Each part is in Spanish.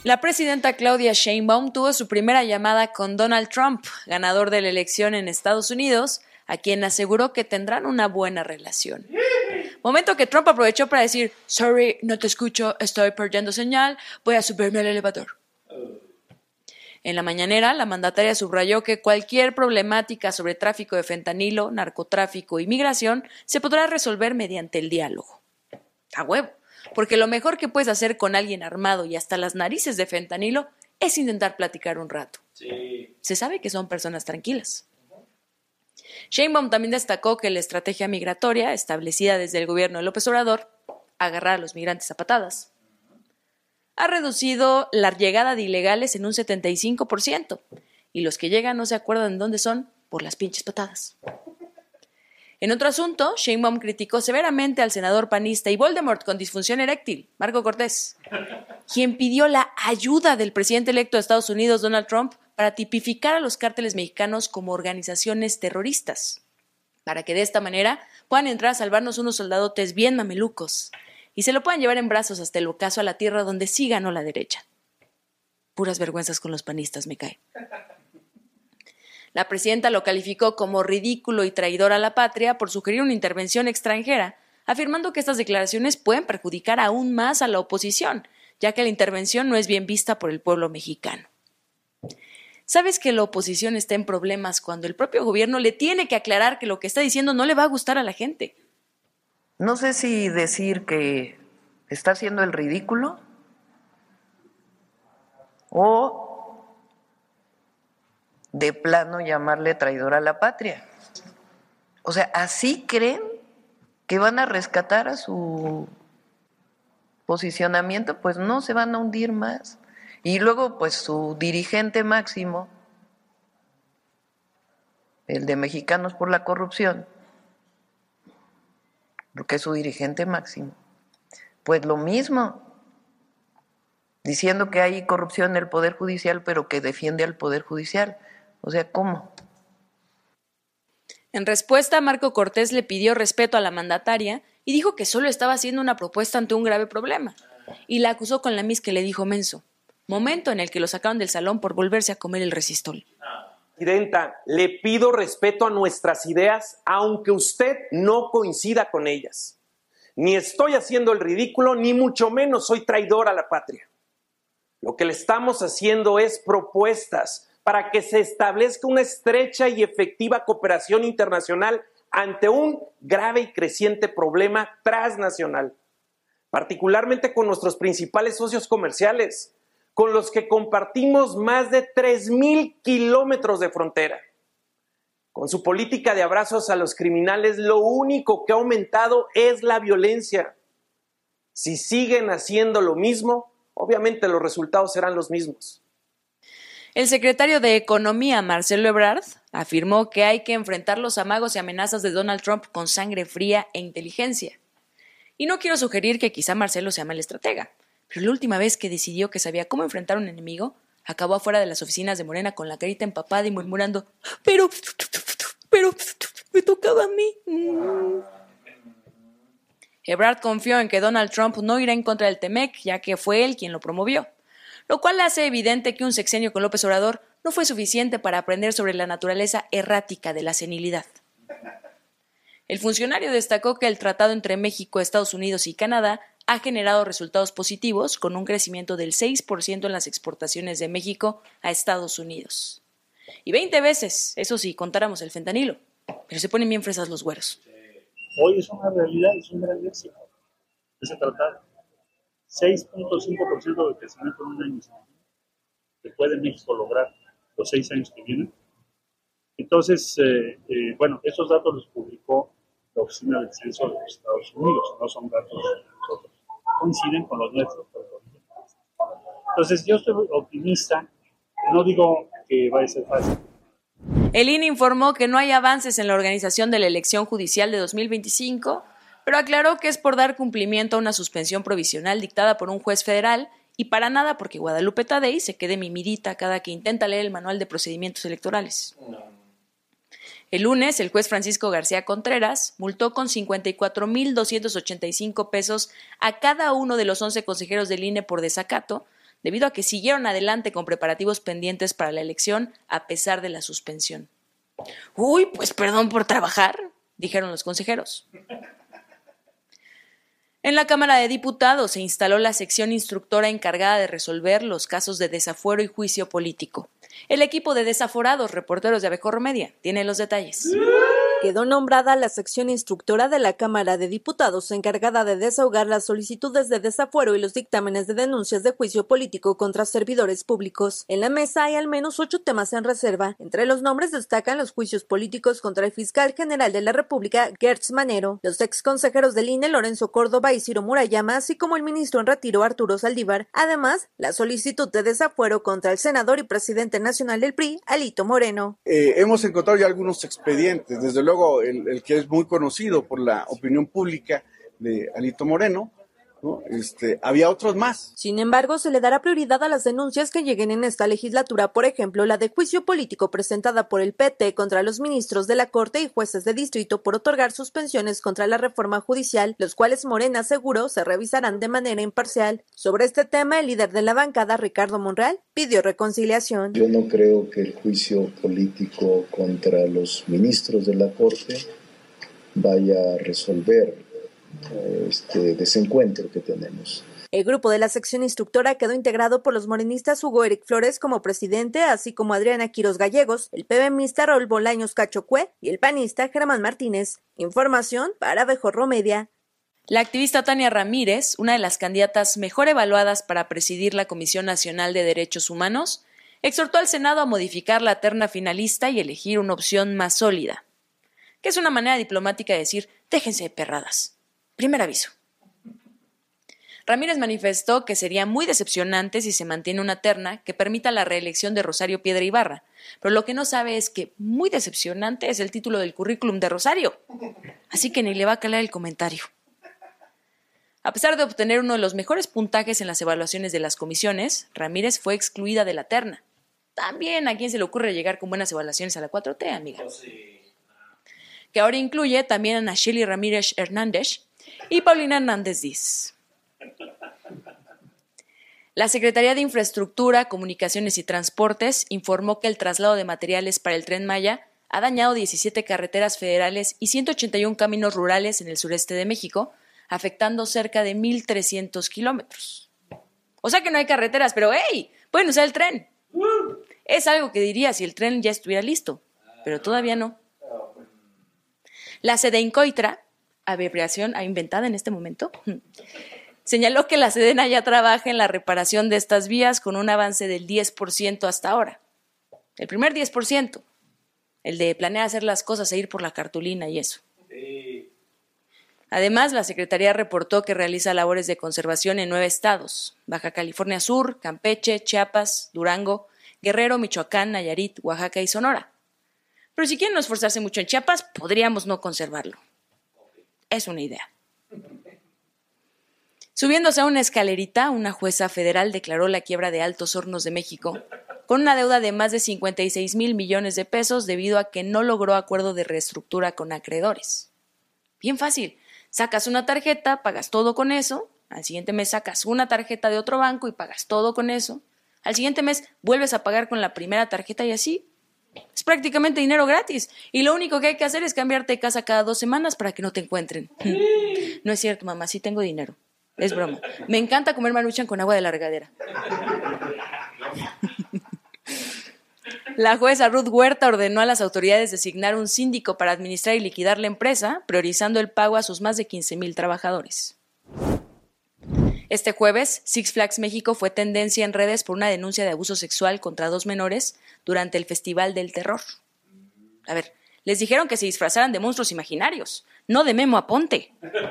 La presidenta Claudia Sheinbaum tuvo su primera llamada con Donald Trump, ganador de la elección en Estados Unidos, a quien aseguró que tendrán una buena relación. Momento que Trump aprovechó para decir: sorry, no te escucho, estoy perdiendo señal, voy a subirme al elevador. En la mañanera, la mandataria subrayó que cualquier problemática sobre tráfico de fentanilo, narcotráfico y migración se podrá resolver mediante el diálogo. A huevo, porque lo mejor que puedes hacer con alguien armado y hasta las narices de fentanilo es intentar platicar un rato. Sí. Se sabe que son personas tranquilas. Sheinbaum también destacó que la estrategia migratoria, establecida desde el gobierno de López Obrador, agarrar a los migrantes a patadas, ha reducido la llegada de ilegales en un 75%, y los que llegan no se acuerdan de dónde son por las pinches patadas. En otro asunto, Sheinbaum criticó severamente al senador panista y Voldemort con disfunción eréctil, Marco Cortés, quien pidió la ayuda del presidente electo de Estados Unidos, Donald Trump, para tipificar a los cárteles mexicanos como organizaciones terroristas, para que de esta manera puedan entrar a salvarnos unos soldadotes bien mamelucos y se lo puedan llevar en brazos hasta el ocaso a la tierra donde sí ganó la derecha. Puras vergüenzas con los panistas, me cae. La presidenta lo calificó como ridículo y traidor a la patria por sugerir una intervención extranjera, afirmando que estas declaraciones pueden perjudicar aún más a la oposición, ya que la intervención no es bien vista por el pueblo mexicano. ¿Sabes que la oposición está en problemas cuando el propio gobierno le tiene que aclarar que lo que está diciendo no le va a gustar a la gente? No sé si decir que está haciendo el ridículo o de plano llamarle traidor a la patria. O sea, ¿así creen que van a rescatar a su posicionamiento? Pues no, se van a hundir más. Y luego, pues su dirigente máximo, el de Mexicanos por la Corrupción, porque es su dirigente máximo, pues lo mismo, diciendo que hay corrupción en el Poder Judicial, pero que defiende al Poder Judicial. O sea, ¿cómo? En respuesta, Marco Cortés le pidió respeto a la mandataria y dijo que solo estaba haciendo una propuesta ante un grave problema, y la acusó con la mis que le dijo menso, momento en el que lo sacaron del salón por volverse a comer el resistol. Presidenta, le pido respeto a nuestras ideas, aunque usted no coincida con ellas. Ni estoy haciendo el ridículo, ni mucho menos soy traidor a la patria. Lo que le estamos haciendo es propuestas para que se establezca una estrecha y efectiva cooperación internacional ante un grave y creciente problema transnacional, particularmente con nuestros principales socios comerciales, con los que compartimos más de 3,000 kilómetros de frontera. Con su política de abrazos a los criminales, lo único que ha aumentado es la violencia. Si siguen haciendo lo mismo, obviamente los resultados serán los mismos. El secretario de Economía, Marcelo Ebrard, afirmó que hay que enfrentar los amagos y amenazas de Donald Trump con sangre fría e inteligencia. Y no quiero sugerir que quizá Marcelo sea mal estratega, pero la última vez que decidió que sabía cómo enfrentar a un enemigo, acabó afuera de las oficinas de Morena con la carita empapada y murmurando, pero, me tocaba a mí. Ebrard confió en que Donald Trump no irá en contra del TEMEC, ya que fue él quien lo promovió, lo cual hace evidente que un sexenio con López Obrador no fue suficiente para aprender sobre la naturaleza errática de la senilidad. El funcionario destacó que el tratado entre México, Estados Unidos y Canadá ha generado resultados positivos, con un crecimiento del 6% en las exportaciones de México a Estados Unidos. Y 20 veces, eso sí, contáramos el fentanilo. Pero se ponen bien fresas los güeros. Hoy es una realidad, es un gran éxito ese tratado. 6.5% de crecimiento en un año. Que puede México lograr los 6 años que vienen. Entonces, bueno, esos datos los publicó la Oficina del Censo de los Estados Unidos, no son datos de nosotros. Coinciden con los nuestros. Entonces, yo estoy optimista, no digo que vaya a ser fácil. El INE informó que no hay avances en la organización de la elección judicial de 2025, pero aclaró que es por dar cumplimiento a una suspensión provisional dictada por un juez federal y para nada porque Guadalupe Tadei se quede mimidita cada que intenta leer el manual de procedimientos electorales. El lunes, el juez Francisco García Contreras multó con 54,285 pesos a cada uno de los 11 consejeros del INE por desacato, debido a que siguieron adelante con preparativos pendientes para la elección a pesar de la suspensión. «Uy, pues perdón por trabajar», dijeron los consejeros. En la Cámara de Diputados se instaló la sección instructora encargada de resolver los casos de desafuero y juicio político. El equipo de desaforados reporteros de Abejorro Media tiene los detalles. Quedó nombrada la sección instructora de la Cámara de Diputados encargada de desahogar las solicitudes de desafuero y los dictámenes de denuncias de juicio político contra servidores públicos. En la mesa hay al menos 8 temas en reserva. Entre los nombres destacan los juicios políticos contra el fiscal general de la República, Gertz Manero, los exconsejeros del INE, Lorenzo Córdoba y Ciro Murayama, así como el ministro en retiro, Arturo Saldívar. Además, la solicitud de desafuero contra el senador y presidente nacional del PRI, Alito Moreno. Hemos encontrado ya algunos expedientes, desde luego el que es muy conocido por la opinión pública de Alito Moreno, ¿no? Había otros más. Sin embargo, se le dará prioridad a las denuncias que lleguen en esta legislatura, por ejemplo, la de juicio político presentada por el PT contra los ministros de la Corte y jueces de distrito por otorgar suspensiones contra la reforma judicial, los cuales Morena aseguró se revisarán de manera imparcial. Sobre este tema, el líder de la bancada, Ricardo Monreal, pidió reconciliación. Yo no creo que el juicio político contra los ministros de la Corte vaya a resolver este desencuentro que tenemos. El grupo de la sección instructora quedó integrado por los morenistas Hugo Eric Flores como presidente, así como Adriana Quiros Gallegos, el PBMista Raúl Bolaños Cachocue y el panista Germán Martínez. Información para Abejorro Media. La activista Tania Ramírez, una de las candidatas mejor evaluadas para presidir la Comisión Nacional de Derechos Humanos, exhortó al Senado a modificar la terna finalista y elegir una opción más sólida, que es una manera diplomática de decir, déjense de perradas. Primer aviso. Ramírez manifestó que sería muy decepcionante si se mantiene una terna que permita la reelección de Rosario Piedra Ibarra, pero lo que no sabe es que muy decepcionante es el título del currículum de Rosario, así que ni le va a calar el comentario. A pesar de obtener uno de los mejores puntajes en las evaluaciones de las comisiones, Ramírez fue excluida de la terna. También a quién se le ocurre llegar con buenas evaluaciones a la 4T, amiga. Que ahora incluye también a Nacheli Ramírez Hernández y Paulina Hernández Diz. La Secretaría de Infraestructura, Comunicaciones y Transportes informó que el traslado de materiales para el Tren Maya ha dañado 17 carreteras federales y 181 caminos rurales en el sureste de México, afectando cerca de 1,300 kilómetros. O sea que no hay carreteras, pero ¡hey! Pueden usar el tren. Es algo que diría si el tren ya estuviera listo, pero todavía no. La Sedeincoitra, abreviación inventada en este momento, señaló que la Sedena ya trabaja en la reparación de estas vías con un avance del 10% hasta ahora. El primer 10%, el de planear hacer las cosas e ir por la cartulina y eso. Además, la Secretaría reportó que realiza labores de conservación en 9 estados: Baja California Sur, Campeche, Chiapas, Durango, Guerrero, Michoacán, Nayarit, Oaxaca y Sonora. Pero si quieren no esforzarse mucho en Chiapas, podríamos no conservarlo. Es una idea. Subiéndose a una escalerita, una jueza federal declaró la quiebra de Altos Hornos de México con una deuda de más de 56,000 millones de pesos debido a que no logró acuerdo de reestructura con acreedores. Bien fácil. Sacas una tarjeta, pagas todo con eso. Al siguiente mes sacas una tarjeta de otro banco y pagas todo con eso. Al siguiente mes vuelves a pagar con la primera tarjeta y así. Es prácticamente dinero gratis. Y lo único que hay que hacer es cambiarte de casa cada 2 semanas para que no te encuentren. No es cierto, mamá, sí tengo dinero. Es broma. Me encanta comer Maruchan con agua de la regadera. La jueza Ruth Huerta ordenó a las autoridades designar un síndico para administrar y liquidar la empresa, priorizando el pago a sus más de 15,000 trabajadores. Este jueves, Six Flags México fue tendencia en redes por una denuncia de abuso sexual contra 2 menores durante el Festival del Terror. A ver, les dijeron que se disfrazaran de monstruos imaginarios, no de Memo Aponte.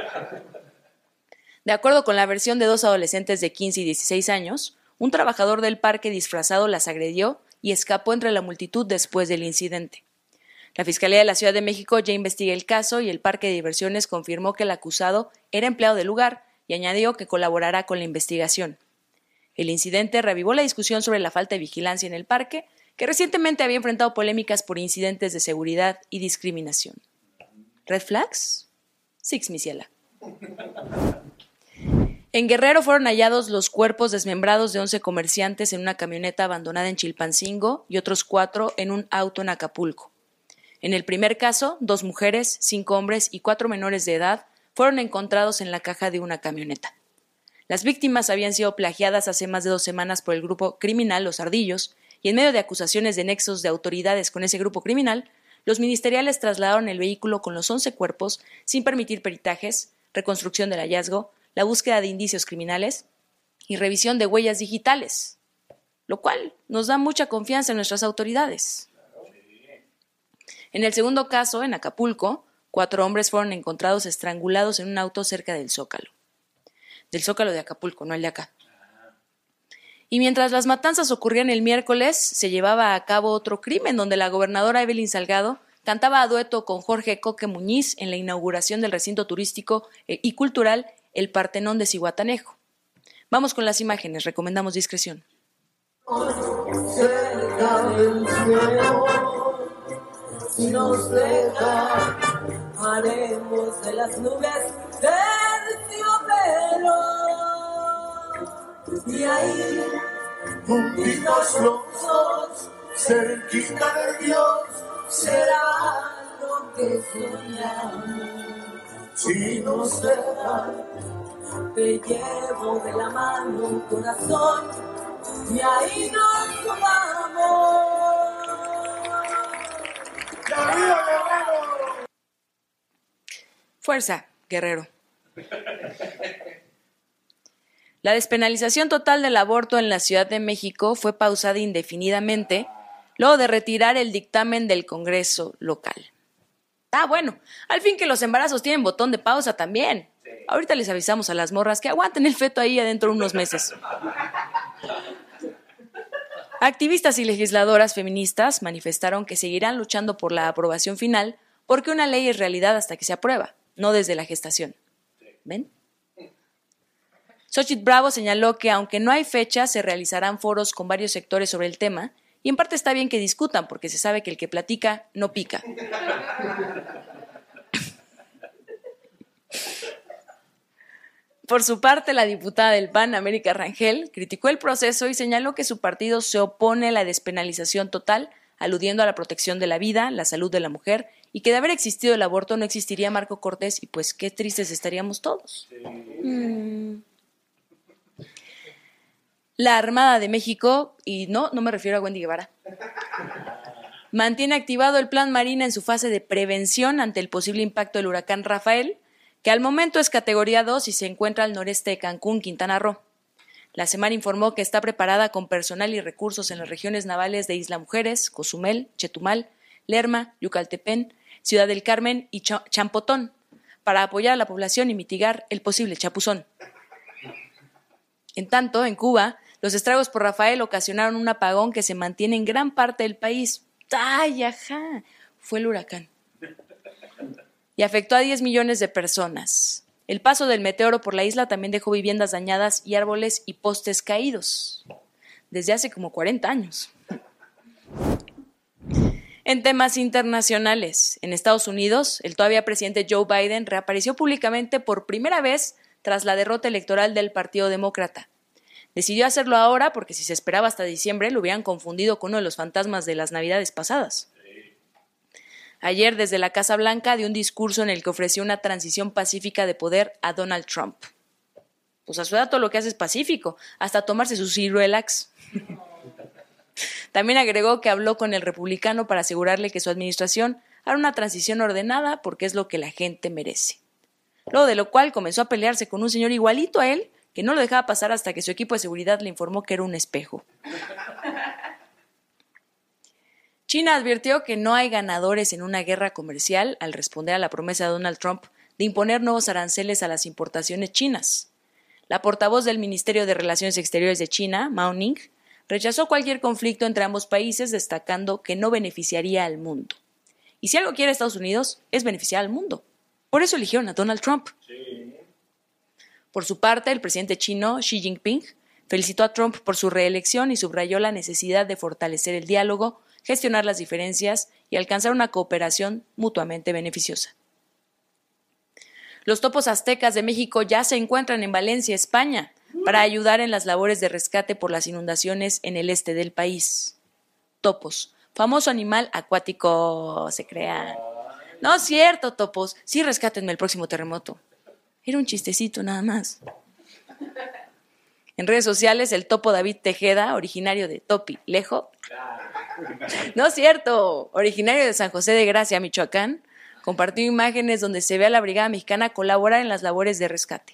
De acuerdo con la versión de 2 adolescentes de 15 y 16 años, un trabajador del parque disfrazado las agredió y escapó entre la multitud después del incidente. La Fiscalía de la Ciudad de México ya investiga el caso y el parque de diversiones confirmó que el acusado era empleado del lugar y añadió que colaborará con la investigación. El incidente reavivó la discusión sobre la falta de vigilancia en el parque, que recientemente había enfrentado polémicas por incidentes de seguridad y discriminación. ¿Red flags? Six, mi ciela. En Guerrero fueron hallados los cuerpos desmembrados de 11 comerciantes en una camioneta abandonada en Chilpancingo y otros 4 en un auto en Acapulco. En el primer caso, 2 mujeres, 5 hombres y 4 menores de edad fueron encontrados en la caja de una camioneta. Las víctimas habían sido plagiadas hace más de 2 semanas por el grupo criminal Los Ardillos, y en medio de acusaciones de nexos de autoridades con ese grupo criminal, los ministeriales trasladaron el vehículo con los 11 cuerpos sin permitir peritajes, reconstrucción del hallazgo, la búsqueda de indicios criminales y revisión de huellas digitales, lo cual nos da mucha confianza en nuestras autoridades. En el segundo caso, en Acapulco, 4 hombres fueron encontrados estrangulados en un auto cerca del Zócalo. Del Zócalo de Acapulco, no el de acá. Y mientras las matanzas ocurrían el miércoles, se llevaba a cabo otro crimen donde la gobernadora Evelyn Salgado cantaba a dueto con Jorge Coque Muñiz en la inauguración del recinto turístico y cultural El Partenón de Zihuatanejo. Vamos con las imágenes, recomendamos discreción. Cerca del cielo, si nos deja, haremos de las nubes terciopelo. Y ahí, juntitos los dos, cerquita de Dios, será lo que soñamos. Si nos deja, te llevo de la mano, corazón, y ahí nos vamos. Fuerza, guerrero. La despenalización total del aborto en la Ciudad de México fue pausada indefinidamente luego de retirar el dictamen del Congreso local. Bueno, al fin que los embarazos tienen botón de pausa también. Ahorita les avisamos a las morras que aguanten el feto ahí adentro unos meses. Activistas y legisladoras feministas manifestaron que seguirán luchando por la aprobación final porque una ley es realidad hasta que se aprueba, no desde la gestación. ¿Ven? Xochitl Bravo señaló que aunque no hay fecha, se realizarán foros con varios sectores sobre el tema, y en parte está bien que discutan, porque se sabe que el que platica no pica. Por su parte, la diputada del PAN, América Rangel, criticó el proceso y señaló que su partido se opone a la despenalización total, aludiendo a la protección de la vida, la salud de la mujer, y que de haber existido el aborto no existiría Marco Cortés, y pues qué tristes estaríamos todos. La Armada de México, y no me refiero a Wendy Guevara, mantiene activado el Plan Marina en su fase de prevención ante el posible impacto del huracán Rafael, que al momento es categoría 2 y se encuentra al noreste de Cancún, Quintana Roo. La Semar informó que está preparada con personal y recursos en las regiones navales de Isla Mujeres, Cozumel, Chetumal, Lerma, Yucaltepén, Ciudad del Carmen y Champotón, para apoyar a la población y mitigar el posible chapuzón. En tanto, en Cuba, los estragos por Rafael ocasionaron un apagón que se mantiene en gran parte del país. ¡Ay, ajá! Fue el huracán. Y afectó a 10 millones de personas. El paso del meteoro por la isla también dejó viviendas dañadas y árboles y postes caídos. Desde hace como 40 años. En temas internacionales, en Estados Unidos, el todavía presidente Joe Biden reapareció públicamente por primera vez tras la derrota electoral del Partido Demócrata. Decidió hacerlo ahora porque si se esperaba hasta diciembre lo hubieran confundido con uno de los fantasmas de las Navidades pasadas. Ayer, desde la Casa Blanca, dio un discurso en el que ofreció una transición pacífica de poder a Donald Trump. Pues a su edad todo lo que hace es pacífico, hasta tomarse sus Ciruelax. También agregó que habló con el republicano para asegurarle que su administración hará una transición ordenada porque es lo que la gente merece. Luego de lo cual comenzó a pelearse con un señor igualito a él, que no lo dejaba pasar hasta que su equipo de seguridad le informó que era un espejo. China advirtió que no hay ganadores en una guerra comercial al responder a la promesa de Donald Trump de imponer nuevos aranceles a las importaciones chinas. La portavoz del Ministerio de Relaciones Exteriores de China, Mao Ning, rechazó cualquier conflicto entre ambos países, destacando que no beneficiaría al mundo. Y si algo quiere Estados Unidos, es beneficiar al mundo. Por eso eligieron a Donald Trump. Sí. Por su parte, el presidente chino, Xi Jinping, felicitó a Trump por su reelección y subrayó la necesidad de fortalecer el diálogo, gestionar las diferencias y alcanzar una cooperación mutuamente beneficiosa. Los topos aztecas de México ya se encuentran en Valencia, España, para ayudar en las labores de rescate por las inundaciones en el este del país. Topos, famoso animal acuático, se crea. No es cierto, topos, sí rescátenme el próximo terremoto. Era un chistecito nada más. En redes sociales, el topo David Tejeda, originario de Topi, Lejo. No es cierto, originario de San José de Gracia, Michoacán, compartió imágenes donde se ve a la Brigada Mexicana colaborar en las labores de rescate.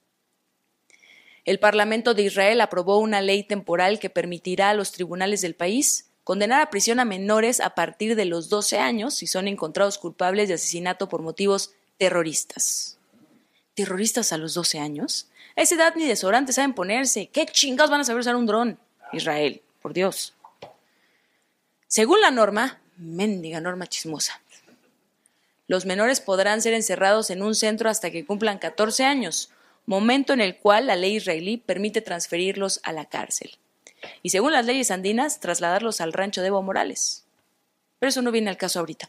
El Parlamento de Israel aprobó una ley temporal que permitirá a los tribunales del país condenar a prisión a menores a partir de los 12 años si son encontrados culpables de asesinato por motivos terroristas. ¿Terroristas a los 12 años? A esa edad ni desodorante saben ponerse. ¿Qué chingados van a saber usar un dron? Israel, por Dios. Según la norma, mendiga norma chismosa, los menores podrán ser encerrados en un centro hasta que cumplan 14 años, momento en el cual la ley israelí permite transferirlos a la cárcel. Y según las leyes andinas, trasladarlos al rancho de Evo Morales. Pero eso no viene al caso ahorita.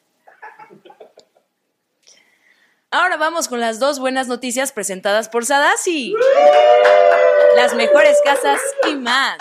Ahora vamos con las 2 buenas noticias presentadas por Sadasi. Las mejores casas y más.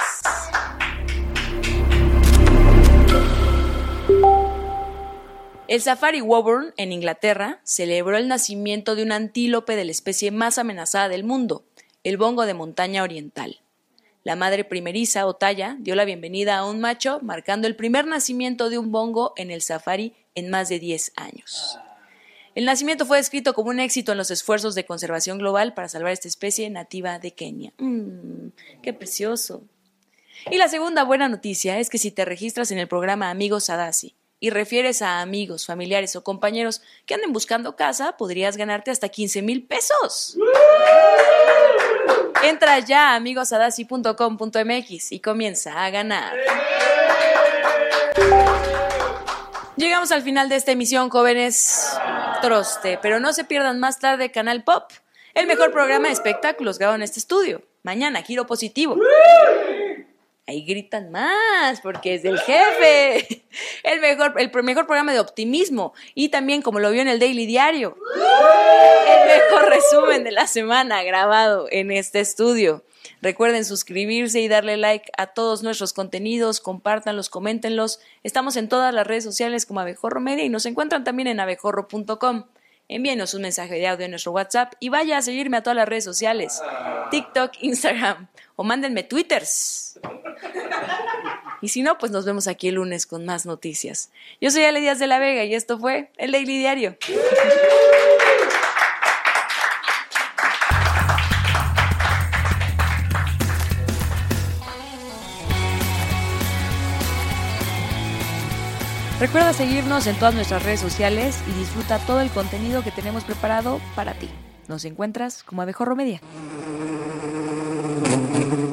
El Safari Woburn, en Inglaterra, celebró el nacimiento de un antílope de la especie más amenazada del mundo, el bongo de montaña oriental. La madre primeriza, o talla, dio la bienvenida a un macho, marcando el primer nacimiento de un bongo en el safari en más de 10 años. El nacimiento fue descrito como un éxito en los esfuerzos de conservación global para salvar esta especie nativa de Kenia. ¡Qué precioso! Y la segunda buena noticia es que si te registras en el programa Amigos Sadasi y refieres a amigos, familiares o compañeros que anden buscando casa, podrías ganarte hasta 15,000 pesos. Entra ya a amigosadasi.com.mx y comienza a ganar. Llegamos al final de esta emisión, jóvenes. Troste, pero no se pierdan más tarde Canal Pop, el mejor programa de espectáculos grabado en este estudio. Mañana, Giro Positivo. Ahí gritan más, porque es del jefe. El mejor programa de optimismo. Y también, como lo vio en el Daily Diario, el mejor resumen de la semana grabado en este estudio. Recuerden suscribirse y darle like a todos nuestros contenidos, compártanlos, coméntenlos. Estamos en todas las redes sociales como Abejorro Media y nos encuentran también en abejorro.com. Envíenos un mensaje de audio en nuestro WhatsApp y vaya a seguirme a todas las redes sociales, TikTok, Instagram, o mándenme twitters. Y si no, pues nos vemos aquí el lunes con más noticias. Yo soy Ale Díaz de la Vega y esto fue el Daily Diario. Recuerda seguirnos en todas nuestras redes sociales y disfruta todo el contenido que tenemos preparado para ti. Nos encuentras como Abejorro Media.